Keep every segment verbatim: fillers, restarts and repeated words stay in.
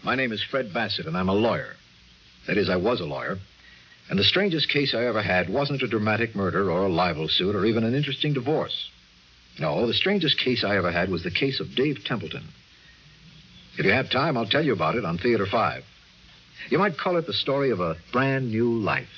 My name is Fred Bassett, and I'm a lawyer. That is, I was a lawyer. And the strangest case I ever had wasn't a dramatic murder or a libel suit or even an interesting divorce. No, the strangest case I ever had was the case of Dave Templeton. If you have time, I'll tell you about it on Theater five. You might call it the story of a brand new life.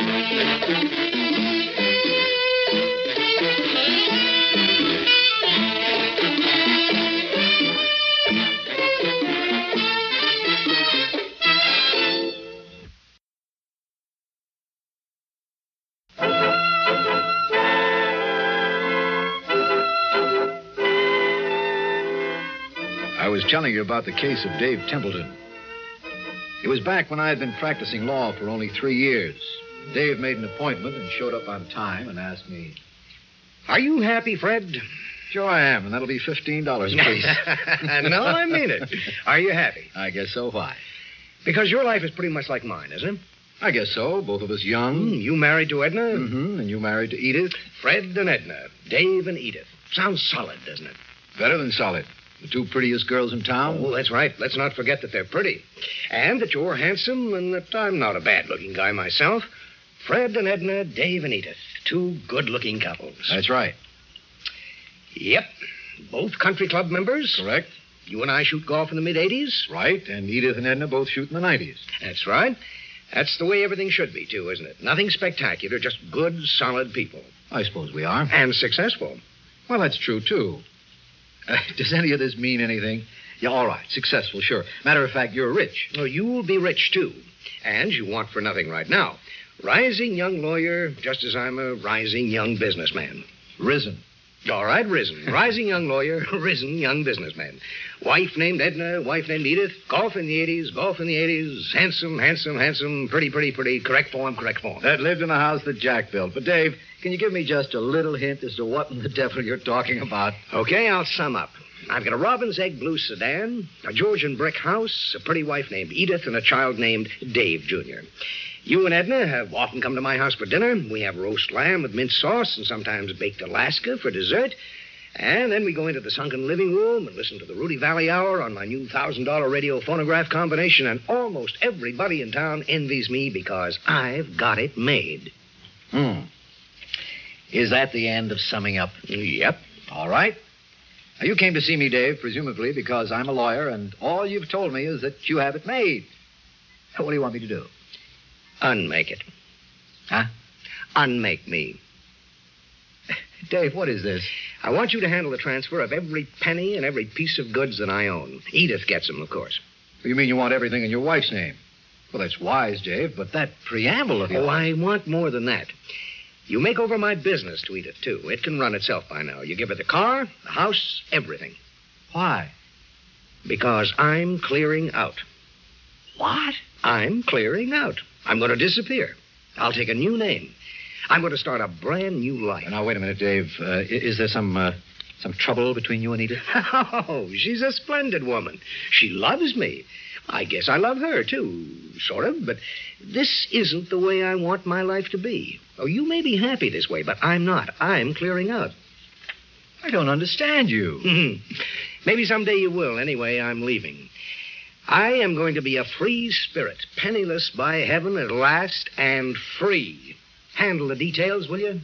I was telling you about the case of Dave Templeton. It was back when I had been practicing law for only three years. Dave made an appointment and showed up on time and asked me, "Are you happy, Fred?" "Sure I am, and that'll be fifteen dollars apiece." No, I mean it. Are you happy? I guess so. Why? Because your life is pretty much like mine, isn't it? I guess so. Both of us young. Mm, you married to Edna? Mm-hmm. And you married to Edith? Fred and Edna. Dave and Edith. Sounds solid, doesn't it? Better than solid. The two prettiest girls in town? Oh, that's right. Let's not forget that they're pretty. And that you're handsome and that I'm not a bad-looking guy myself. Fred and Edna, Dave and Edith. Two good-looking couples. That's right. Yep. Both country club members. Correct. You and I shoot golf in the mid-eighties. Right. And Edith and Edna both shoot in the nineties. That's right. That's the way everything should be, too, isn't it? Nothing spectacular, just good, solid people. I suppose we are. And successful. Well, that's true, too. Uh, does any of this mean anything? Yeah, all right. Successful, sure. Matter of fact, you're rich. Well, you'll be rich, too. And you want for nothing right now. Rising young lawyer, just as I'm a rising young businessman. Risen. All right, risen. Rising young lawyer, risen young businessman. Wife named Edna, wife named Edith. Golf in the eighties, golf in the eighties. Handsome, handsome, handsome. Pretty, pretty, pretty. Correct form, correct form. That lived in a house that Jack built. But, Dave, can you give me just a little hint as to what in the devil you're talking about? Okay, I'll sum up. I've got a robin's egg blue sedan, a Georgian brick house, a pretty wife named Edith, and a child named Dave, Junior You and Edna have often come to my house for dinner. We have roast lamb with mint sauce and sometimes baked Alaska for dessert. And then we go into the sunken living room and listen to the Rudy Valley Hour on my new one thousand dollars radio phonograph combination. And almost everybody in town envies me because I've got it made. Hmm. Is that the end of summing up? Yep. All right. Now, you came to see me, Dave, presumably because I'm a lawyer, and all you've told me is that you have it made. What do you want me to do? Unmake it. Huh? Unmake me. Dave, what is this? I want you to handle the transfer of every penny and every piece of goods that I own. Edith gets them, of course. You mean you want everything in your wife's name? Well, that's wise, Dave, but that preamble of yours... Oh, I want more than that. You make over my business to Edith, too. It can run itself by now. You give her the car, the house, everything. Why? Because I'm clearing out. What? I'm clearing out. I'm going to disappear. I'll take a new name. I'm going to start a brand new life. Now, wait a minute, Dave. Uh, is there some uh, some trouble between you and Edith? Oh, she's a splendid woman. She loves me. I guess I love her, too, sort of. But this isn't the way I want my life to be. Oh, you may be happy this way, but I'm not. I'm clearing out. I don't understand you. Maybe someday you will. Anyway, I'm leaving. I am going to be a free spirit, penniless by heaven at last, and free. Handle the details, will you?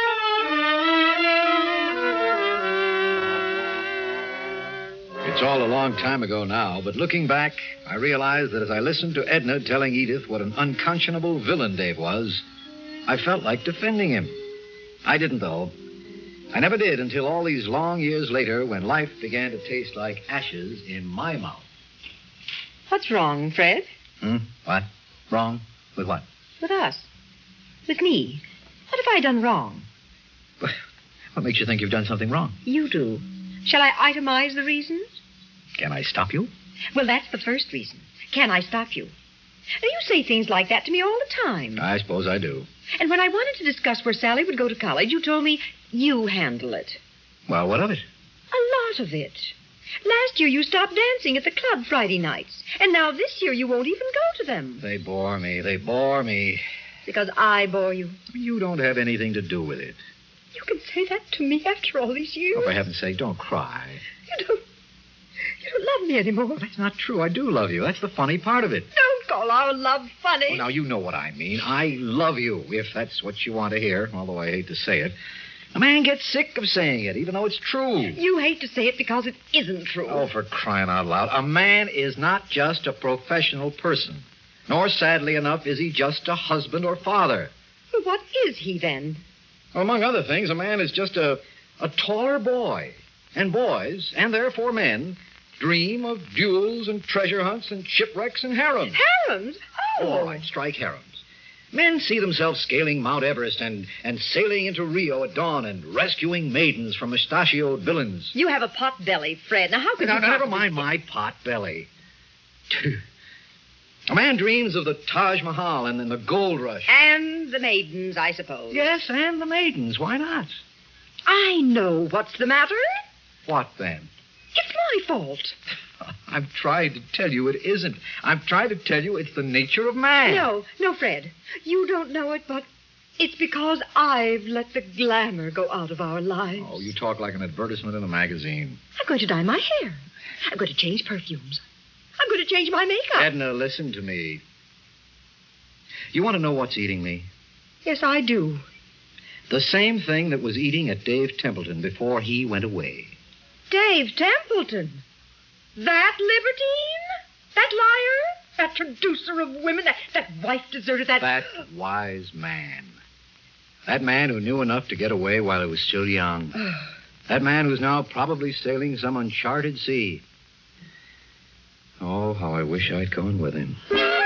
It's all a long time ago now, but looking back, I realized that as I listened to Edna telling Edith what an unconscionable villain Dave was, I felt like defending him. I didn't, though. I never did until all these long years later when life began to taste like ashes in my mouth. What's wrong, Fred? Hmm? What? Wrong? With what? With us. With me. What have I done wrong? What makes you think you've done something wrong? You do. Shall I itemize the reasons? Can I stop you? Well, that's the first reason. Can I stop you? Now, you say things like that to me all the time. I suppose I do. And when I wanted to discuss where Sally would go to college, you told me you handle it. Well, what of it? A lot of it. Last year you stopped dancing at the club Friday nights. And now this year you won't even go to them. They bore me. They bore me. Because I bore you. You don't have anything to do with it. You can say that to me after all these years? Oh, for heaven's sake, don't cry. You don't... You don't love me anymore. That's not true. I do love you. That's the funny part of it. Don't call our love funny. Oh, now, you know what I mean. I love you, if that's what you want to hear, although I hate to say it. A man gets sick of saying it, even though it's true. You hate to say it because it isn't true. Oh, for crying out loud. A man is not just a professional person. Nor, sadly enough, is he just a husband or father. Well, what is he, then? Well, among other things, a man is just a, a taller boy. And boys, and therefore men, dream of duels and treasure hunts and shipwrecks and harems. Harems? Oh. All right, strike harems. Men see themselves scaling Mount Everest and, and sailing into Rio at dawn and rescuing maidens from mustachioed villains. You have a pot belly, Fred. Now, how could now, you now, never possibly... mind my pot belly. A man dreams of the Taj Mahal and, and the gold rush. And the maidens, I suppose. Yes, and the maidens. Why not? I know what's the matter. What then? It's my fault. I'm trying to tell you it isn't. I'm trying to tell you it's the nature of man. No, no, Fred. You don't know it, but it's because I've let the glamour go out of our lives. Oh, you talk like an advertisement in a magazine. I'm going to dye my hair. I'm going to change perfumes. I'm going to change my makeup. Edna, listen to me. You want to know what's eating me? Yes, I do. The same thing that was eating at Dave Templeton before he went away. Dave Templeton? That libertine? That liar? That traducer of women? That, that wife deserter? That... That wise man. That man who knew enough to get away while he was still young. That man who's now probably sailing some uncharted sea. Oh, how I wish I'd gone with him.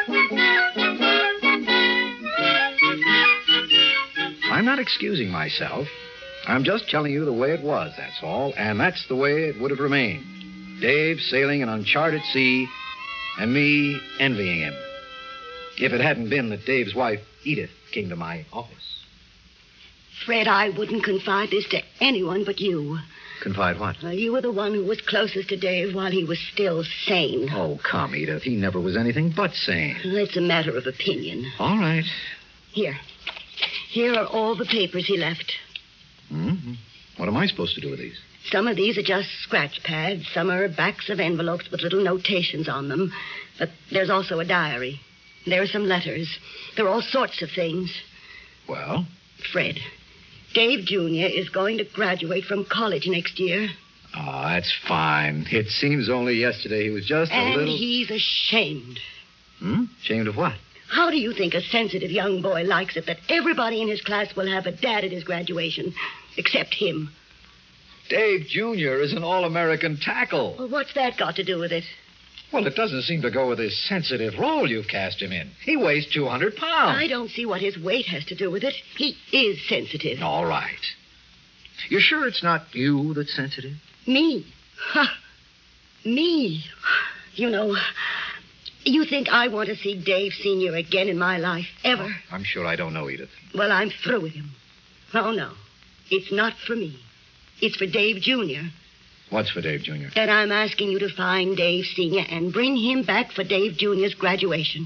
I'm not excusing myself. I'm just telling you the way it was, that's all. And that's the way it would have remained. Dave sailing an uncharted sea, and me envying him. If it hadn't been that Dave's wife, Edith, came to my office. Fred, I wouldn't confide this to anyone but you. Confide what? Uh, you were the one who was closest to Dave while he was still sane. Oh, come, Edith. He never was anything but sane. It's a matter of opinion. All right. Here. Here are all the papers he left. Mm-hmm. What am I supposed to do with these? Some of these are just scratch pads. Some are backs of envelopes with little notations on them. But there's also a diary. There are some letters. There are all sorts of things. Well? Fred, Dave Junior is going to graduate from college next year. Oh, that's fine. It seems only yesterday he was just and a little... And he's ashamed. Hmm? Ashamed of what? How do you think a sensitive young boy likes it that everybody in his class will have a dad at his graduation, except him? Dave Junior is an all-American tackle. Well, what's that got to do with it? Well, it doesn't seem to go with his sensitive role you've cast him in. He weighs two hundred pounds. I don't see what his weight has to do with it. He is sensitive. All right. You're sure it's not you that's sensitive? Me? Huh. Me? You know, you think I want to see Dave Senior again in my life, ever? Oh, I'm sure I don't know, Edith. Well, I'm through with him. Oh, no. It's not for me. It's for Dave Junior What's for Dave Junior? That I'm asking you to find Dave Senior and bring him back for Dave Junior's graduation.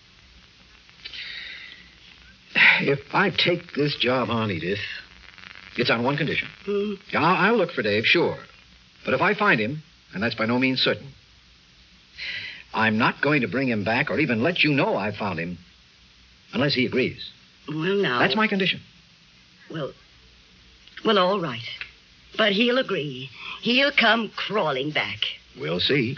If I take this job on, Edith, it's on one condition. Hmm? I'll, I'll look for Dave, sure. But if I find him, and that's by no means certain, I'm not going to bring him back or even let you know I've found him unless he agrees. Well, now... That's my condition. Well, well, all right. But he'll agree. He'll come crawling back. We'll see.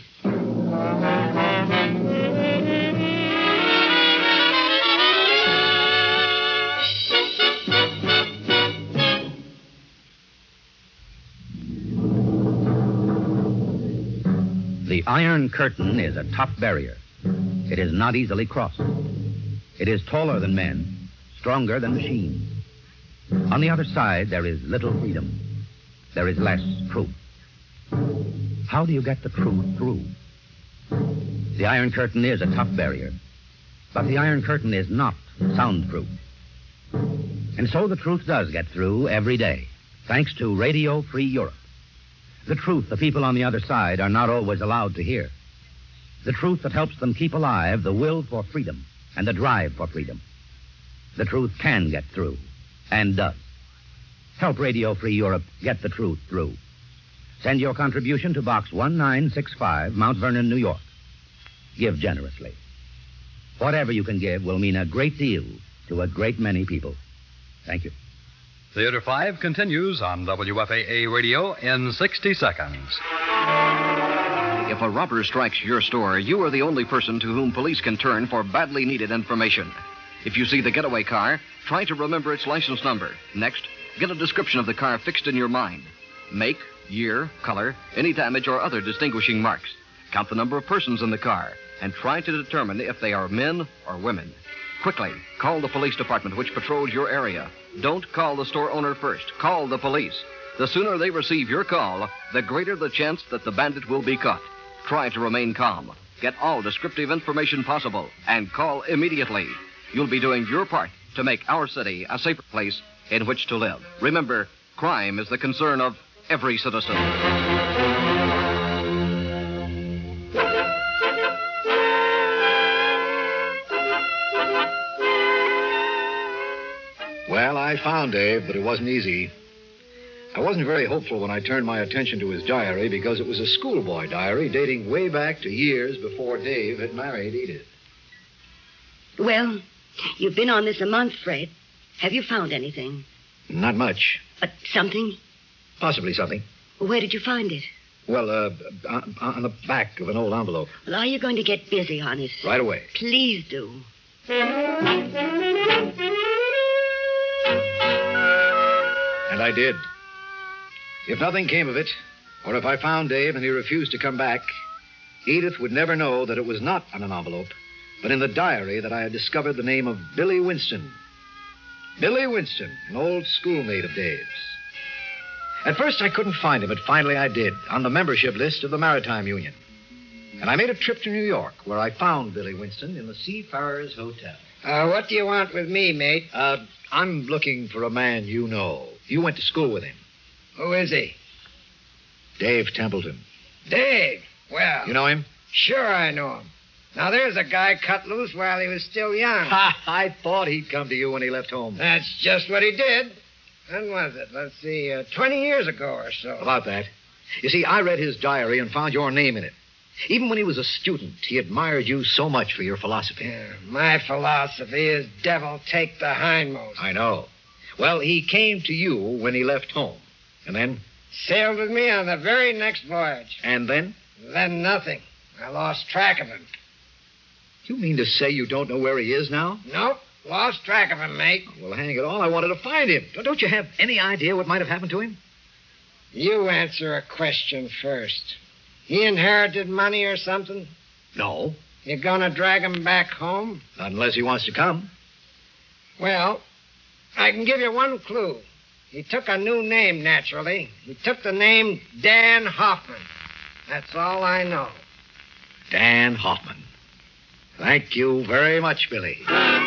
The Iron Curtain is a tough barrier. It is not easily crossed. It is taller than men, stronger than machines. On the other side, there is little freedom. There is less truth. How do you get the truth through? The Iron Curtain is a tough barrier, but the Iron Curtain is not soundproof. And so the truth does get through every day, thanks to Radio Free Europe. The truth the people on the other side are not always allowed to hear. The truth that helps them keep alive the will for freedom and the drive for freedom. The truth can get through, and does. Help Radio Free Europe get the truth through. Send your contribution to Box one nine six five, Mount Vernon, New York. Give generously. Whatever you can give will mean a great deal to a great many people. Thank you. Theater five continues on W F A A Radio in sixty seconds. If a robber strikes your store, you are the only person to whom police can turn for badly needed information. If you see the getaway car, try to remember its license number. Next, get a description of the car fixed in your mind. Make, year, color, any damage or other distinguishing marks. Count the number of persons in the car and try to determine if they are men or women. Quickly, call the police department which patrols your area. Don't call the store owner first. Call the police. The sooner they receive your call, the greater the chance that the bandit will be caught. Try to remain calm. Get all descriptive information possible and call immediately. You'll be doing your part to make our city a safer place in which to live. Remember, crime is the concern of every citizen. Well, I found Dave, but it wasn't easy. I wasn't very hopeful when I turned my attention to his diary because it was a schoolboy diary dating way back to years before Dave had married Edith. Well, you've been on this a month, Fred. Have you found anything? Not much. But something? Possibly something. Where did you find it? Well, uh, on on the back of an old envelope. Well, are you going to get busy on it? Right away. Please do. And I did. If nothing came of it, or if I found Dave and he refused to come back, Edith would never know that it was not on an envelope, but in the diary that I had discovered the name of Billy Winston. Billy Winston, an old schoolmate of Dave's. At first I couldn't find him, but finally I did, on the membership list of the Maritime Union. And I made a trip to New York, where I found Billy Winston in the Seafarers Hotel. Uh, what do you want with me, mate? Uh, I'm looking for a man you know. You went to school with him. Who is he? Dave Templeton. Dave. Well, You know him? sure I know him. Now, there's a guy cut loose while he was still young. Ha! I thought he'd come to you when he left home. That's just what he did. When was it? Let's see, uh, twenty years ago or so. About that. You see, I read his diary and found your name in it. Even when he was a student, he admired you so much for your philosophy. Yeah, my philosophy is devil take the hindmost. I know. Well, he came to you when he left home. And then? Sailed with me on the very next voyage. And then? Then nothing. I lost track of him. You mean to say you don't know where he is now? Nope. Lost track of him, mate. Well, hang it all, I wanted to find him. Don't you have any idea what might have happened to him? You answer a question first. He inherited money or something? No. You gonna drag him back home? Not unless he wants to come. Well, I can give you one clue. He took a new name, naturally. He took the name Dan Hoffman. That's all I know. Dan Hoffman. Thank you very much, Billy.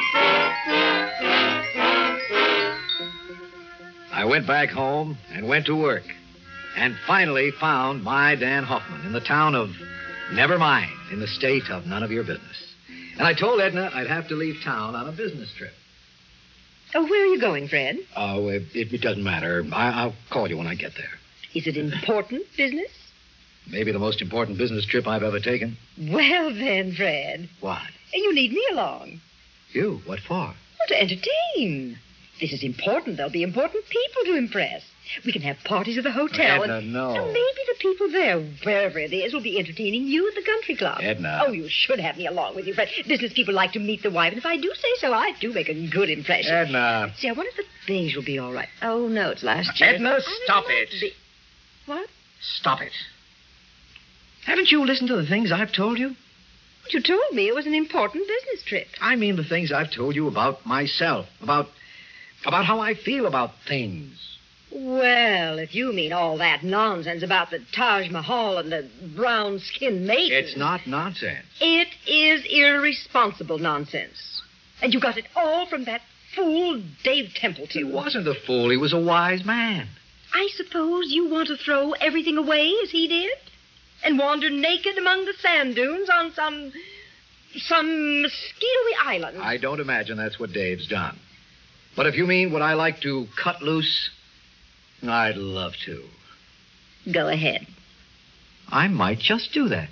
I went back home and went to work and finally found my Dan Hoffman in the town of Nevermind, in the state of none of your business. And I told Edna I'd have to leave town on a business trip. Oh, where are you going, Fred? Oh, it, it doesn't matter. I, I'll call you when I get there. Is it important business? Maybe the most important business trip I've ever taken. Well, then, Fred, What? you need me along. You? What for? Well, to entertain. This is important. There'll be important people to impress. We can have parties at the hotel. Edna, and, no. and maybe the people there, wherever it is, will be entertaining you at the country club. Edna. Oh, you should have me along with you, Fred. Business people like to meet the wife, and if I do say so, I do make a good impression. Edna. See, I wonder if the beige will be all right. Oh, no, it's last year. Edna, stop it. Be- what? Stop it. Haven't you listened to the things I've told you? But you told me it was an important business trip. I mean the things I've told you about myself, about about how I feel about things. Well, if you mean all that nonsense about the Taj Mahal and the brown-skinned maidens... It's not nonsense. It is irresponsible nonsense. And you got it all from that fool Dave Templeton. He wasn't a fool. He was a wise man. I suppose you want to throw everything away as he did? And wander naked among the sand dunes on some... some mosquito-y island? I don't imagine that's what Dave's done. But if you mean would I like to cut loose, I'd love to. Go ahead. I might just do that.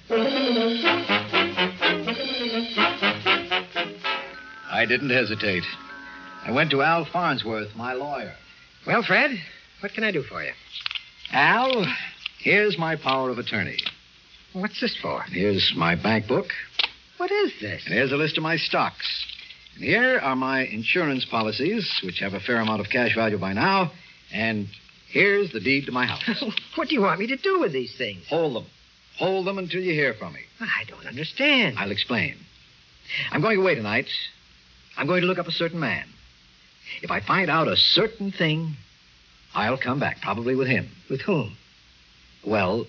I didn't hesitate. I went to Al Farnsworth, my lawyer. Well, Fred, what can I do for you? Al, here's my power of attorney. What's this for? Here's my bank book. What is this? And here's a list of my stocks. And here are my insurance policies, which have a fair amount of cash value by now. And here's the deed to my house. What do you want me to do with these things? Hold them. Hold them until you hear from me. I don't understand. I'll explain. I'm going away tonight. I'm going to look up a certain man. If I find out a certain thing, I'll come back, probably with him. With whom? Well,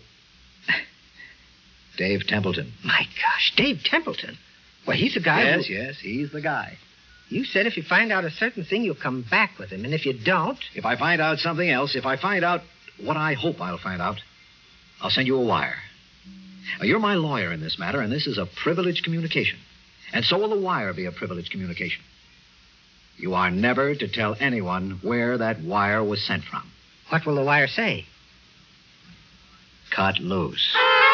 Dave Templeton. My gosh, Dave Templeton. Well, he's the guy Yes, who... yes, he's the guy. You said if you find out a certain thing, you'll come back with him. And if you don't... If I find out something else, if I find out what I hope I'll find out, I'll send you a wire. Now, you're my lawyer in this matter, and this is a privileged communication. And so will the wire be a privileged communication. You are never to tell anyone where that wire was sent from. What will the wire say? Cut loose.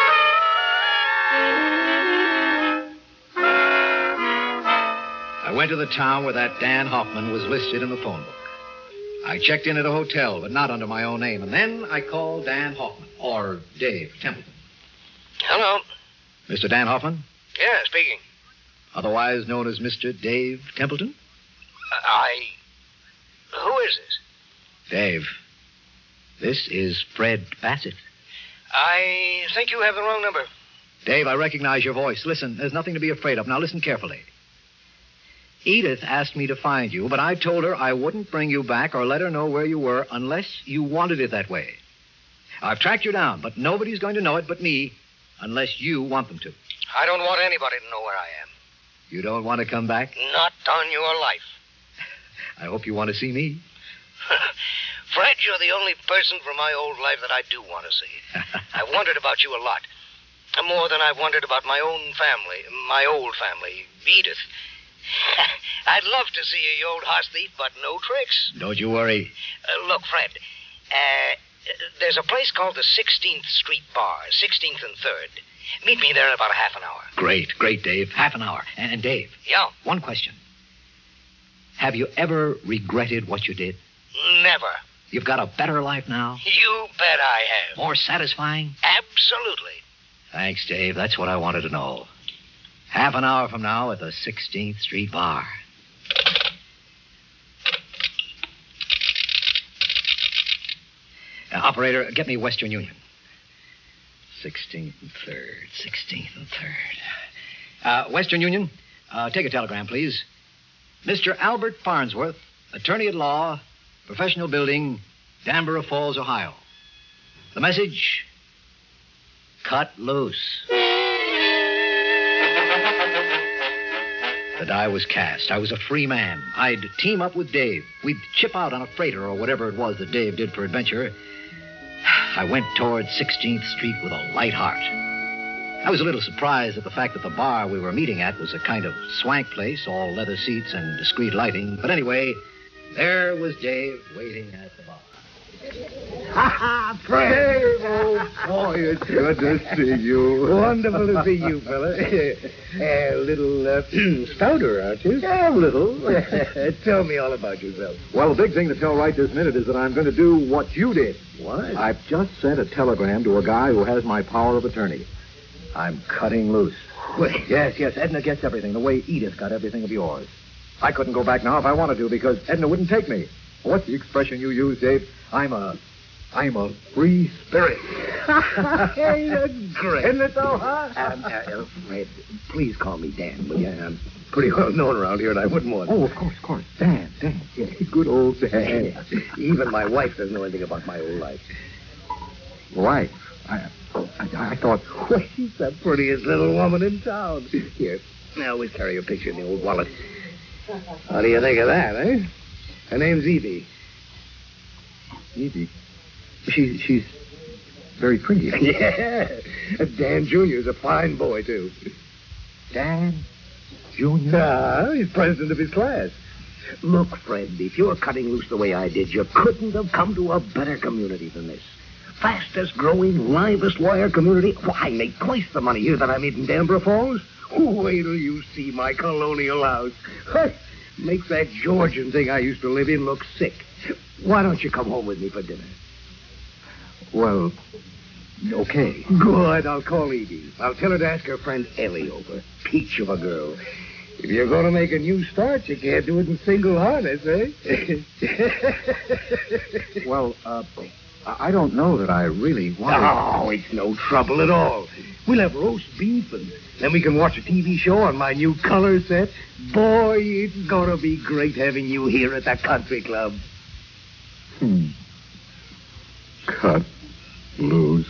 I went to the town where that Dan Hoffman was listed in the phone book. I checked in at a hotel, but not under my own name. And then I called Dan Hoffman, or Dave Templeton. Hello. Mister Dan Hoffman? Yeah, speaking. Otherwise known as Mister Dave Templeton? I... Who is this? Dave, this is Fred Bassett. I think you have the wrong number. Dave, I recognize your voice. Listen, there's nothing to be afraid of. Now listen carefully. Edith asked me to find you, but I told her I wouldn't bring you back or let her know where you were unless you wanted it that way. I've tracked you down, but nobody's going to know it but me unless you want them to. I don't want anybody to know where I am. You don't want to come back? Not on your life. I hope you want to see me. Fred, you're the only person from my old life that I do want to see. I've wondered about you a lot. More than I've wondered about my own family, my old family, Edith. I'd love to see you, you old horse thief, but no tricks. Don't you worry. Uh, look, Fred, uh, there's a place called the sixteenth Street Bar, sixteenth and third. Meet me there in about a half an hour. Great, great, Dave. Half an hour. And, and Dave. Yeah? One question. Have you ever regretted what you did? Never. You've got a better life now? You bet I have. More satisfying? Absolutely. Thanks, Dave. That's what I wanted to know. Half an hour from now at the sixteenth Street Bar. Uh, operator, get me Western Union. sixteenth and third, sixteenth and third. Uh, Western Union, uh, take a telegram, please. Mister Albert Farnsworth, attorney at law, professional building, Danborough Falls, Ohio. The message, cut loose. The die was cast. I was a free man. I'd team up with Dave. We'd chip out on a freighter or whatever it was that Dave did for adventure. I went toward sixteenth Street with a light heart. I was a little surprised at the fact that the bar we were meeting at was a kind of swank place, all leather seats and discreet lighting. But anyway, there was Dave waiting at the bar. Ha ha, Fred! Oh, boy, it's good to see you. Wonderful to see you, fella. A little uh, stouter, aren't you? Yeah, a little. Tell me all about yourself. Well, the big thing to tell right this minute is that I'm going to do what you did. What? I've just sent a telegram to a guy who has my power of attorney. I'm cutting loose. Wait. Yes, yes, Edna gets everything, the way Edith got everything of yours. I couldn't go back now if I wanted to because Edna wouldn't take me. What's the expression you use, Dave? I'm a... I'm a free spirit. Hey, that's great. Isn't it, though, huh? Um, uh, uh, Fred, please call me Dan, will you? I'm pretty well known around here, and I wouldn't want... Oh, of course, of course. Dan, Dan. Yeah, good old Dan. Even my wife doesn't know anything about my old life. Wife? I, I, I thought... Well, she's the prettiest little woman in town. Here, I always carry her picture in the old wallet. How do you think of that, eh? Her name's Evie. Evie? She, she's very pretty. Yeah. Dan Junior's a fine boy, too. Dan Junior? Ah, he's president of his class. Look, Fred, if you were cutting loose the way I did, you couldn't have come to a better community than this. fastest growing, livest lawyer community. Why, I make twice the money here that I made in Danbury Falls. Wait till you see my colonial house. Makes that Georgian thing I used to live in look sick. Why don't you come home with me for dinner? Well, okay. Good. I'll call Edie. I'll tell her to ask her friend Ellie over. Peach of a girl. If you're going to make a new start, you can't do it in single harness, eh? Well, uh, I don't know that I really want Oh, it's no trouble at all. We'll have roast beef, and then we can watch a T V show on my new color set. Boy, it's going to be great having you here at the country club. Hmm. Cut loose.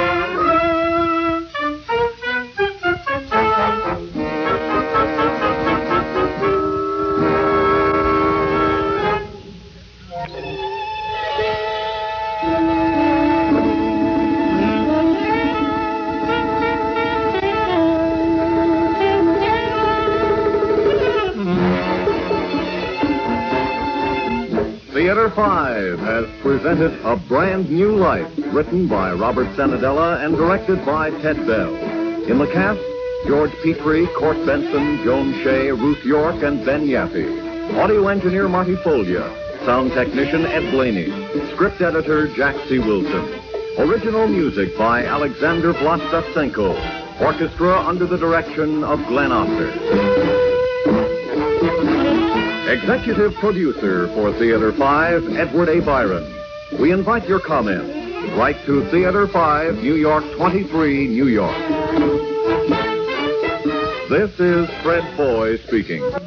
Theater Five has presented A Brand New Life, written by Robert Sanadella and directed by Ted Bell. In the cast, George Petrie, Court Benson, Joan Shea, Ruth York, and Ben Yaffe. Audio engineer Marty Folia. Sound technician Ed Blaney. Script editor Jack C. Wilson. Original music by Alexander Vlastotsenko. Orchestra under the direction of Glenn Osser. Executive producer for Theater Five, Edward A. Byron. We invite your comments. Write to Theater Five, New York twenty-three, New York. This is Fred Foy speaking.